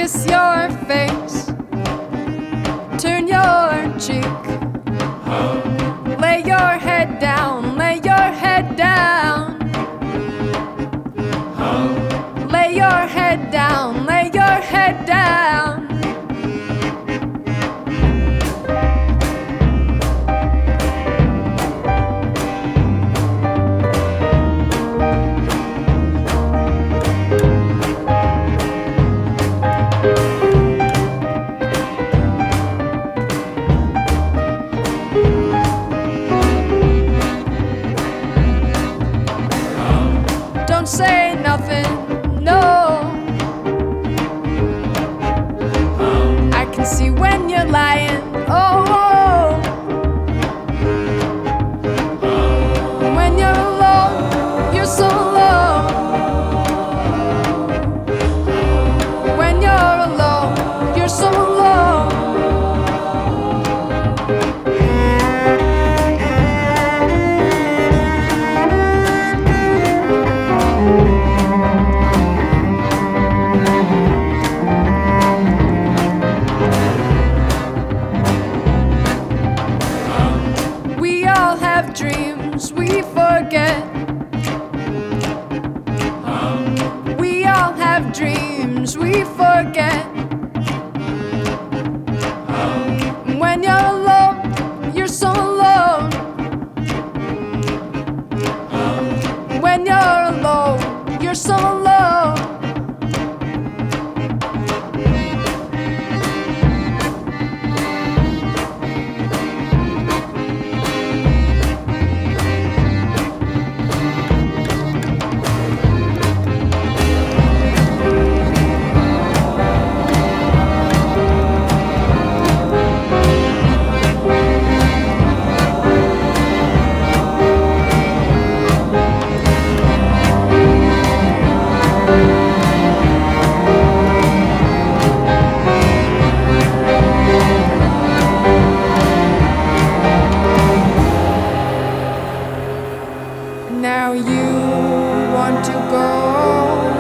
kiss your face, turn your cheek, lay your head down, lay your head down, lay your head down, lay your head down. Don't say nothing, no. I can see when you're lying, oh. When you're alone, you're so alone. When you're alone, you're so alone. We all have dreams we forget. We all have dreams we forget. When you're alone, you're so alone. When you're alone, you're so alone. Now you want to go.